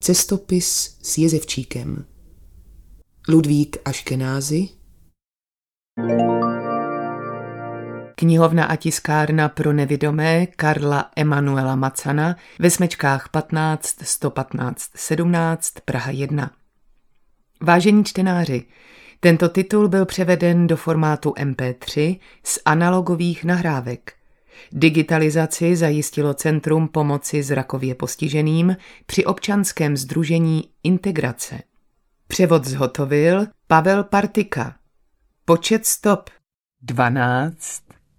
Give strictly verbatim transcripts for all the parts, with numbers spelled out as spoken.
Cestopis s Jezevčíkem. Ludvík Aškenázy. Knihovna a tiskárna pro nevidomé Karla Emanuela Macana ve Smečkách patnáct sto patnáct sedmnáct Praha jedna. Vážení čtenáři, tento titul byl převeden do formátu em pé tři z analogových nahrávek. Digitalizaci zajistilo Centrum pomoci zrakově postiženým při občanském sdružení Integrace. Převod zhotovil Pavel Partika. Počet stop dvanáct.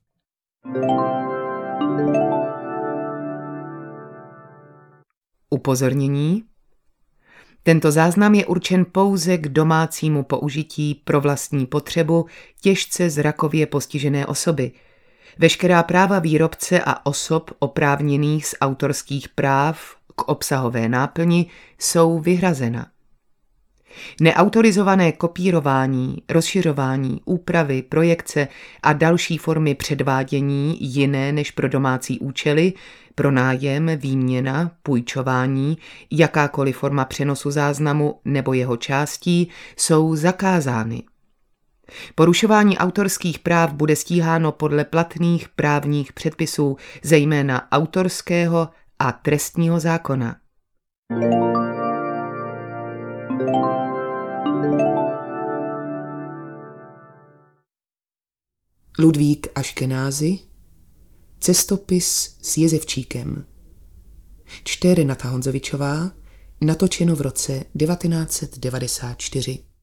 Upozornění. Tento záznam je určen pouze k domácímu použití pro vlastní potřebu těžce zrakově postižené osoby. Veškerá práva výrobce a osob oprávněných z autorských práv k obsahové náplni jsou vyhrazena. Neautorizované kopírování, rozšiřování, úpravy, projekce a další formy předvádění jiné než pro domácí účely, pronájem, výměna, půjčování, jakákoliv forma přenosu záznamu nebo jeho částí jsou zakázány. Porušování autorských práv bude stíháno podle platných právních předpisů, zejména autorského a trestního zákona. Ludvík Aškenázy. Cestopis s Jezevčíkem. Čte Renata Honzovičová, natočeno v roce devatenáct set devadesát čtyři.